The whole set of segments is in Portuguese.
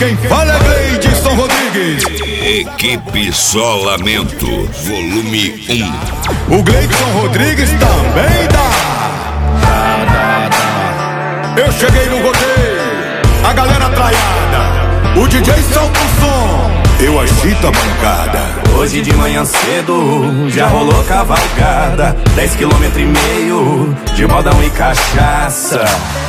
quem fala é Gleidson Rodrigues. Equipe Só Lamento, volume 1. O Gleidson Rodrigues também dá. Eu cheguei no rodeio, a galera traiada, o DJ solta o som, eu agito a bancada. Hoje de manhã cedo já rolou cavalgada, 10,5 km de modão e cachaça.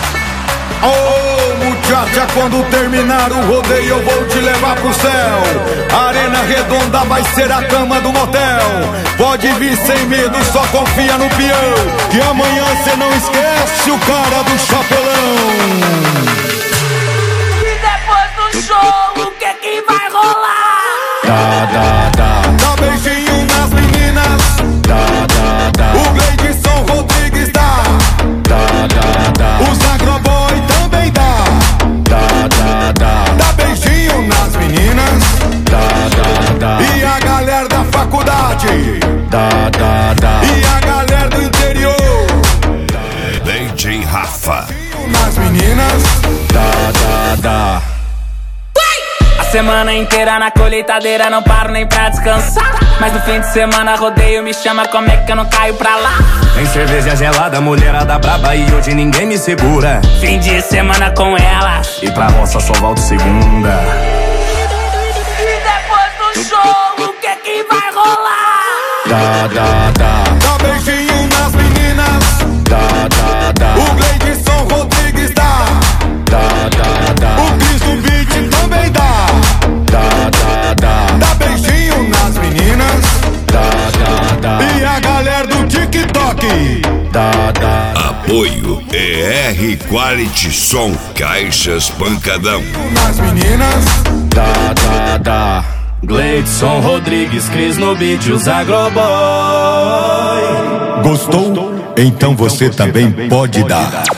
Oh, muchacha, quando terminar o rodeio eu vou te levar pro céu. A arena redonda vai ser a cama do motel. Pode vir sem medo, só confia no peão, que amanhã cê não esquece o cara do chapelão. E depois do show, o que vai rolar? Dá beijinho nas meninas. O Gleidson Rodrigues dá. Os agroboy também dá. Dá beijinho nas meninas. E a galera da faculdade. E a galera do interior. DJ Rafa. Nas meninas. A semana inteira na colheitadeira, não paro nem pra descansar. Mas no fim de semana rodeio me chama, como é que eu não caio pra lá? Tem cerveja gelada, mulherada braba e hoje ninguém me segura. Fim de semana com ela, E pra roça só volto segunda. e depois do show, o que vai rolar? Dá beijinho nas meninas. O Gleidson Rodrigues dá. O Cris do Beat também dá. Dá beijinho nas meninas. E a galera do TikTok. Apoio ER Quality Som, Caixas Pancadão. Nas meninas. Gleidson Rodrigues, Cris no beat, os agroboy. Gostou? Então você também pode dar.